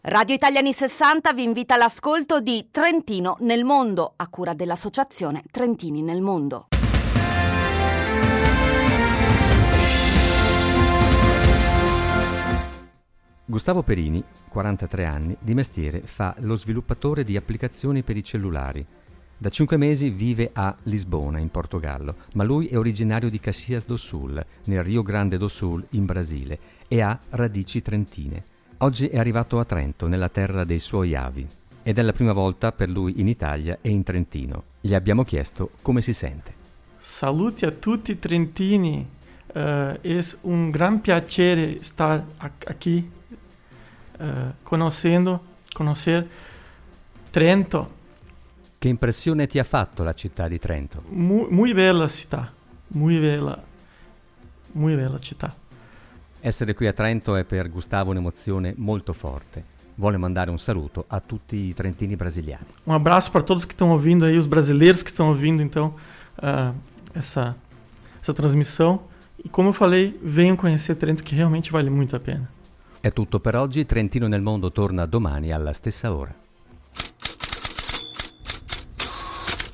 Radio Italiani 60 vi invita all'ascolto di Trentino nel mondo, a cura dell'associazione Trentini nel mondo. Gustavo Perini, 43 anni, di mestiere fa lo sviluppatore di applicazioni per i cellulari. Da 5 mesi vive a Lisbona, in Portogallo, ma lui è originario di Caxias do Sul, nel Rio Grande do Sul, in Brasile, e ha radici trentine. Oggi è arrivato a Trento, nella terra dei suoi avi, ed è la prima volta per lui in Italia e in Trentino. Gli abbiamo chiesto come si sente. Saluti a tutti trentini, è un gran piacere stare qui, conoscer Trento. Che impressione ti ha fatto la città di Trento? Muy bella città, muy bella città. Essere qui a Trento è per Gustavo un'emozione molto forte. Vuole mandare un saluto a tutti i trentini brasiliani. Um abraço para todos que estão ouvindo aí, os brasileiros que estão ouvindo então essa transmissão. E como eu falei, venham conhecer Trento, que realmente vale muito a pena. È tutto per oggi. Trentino nel mondo torna domani alla stessa ora.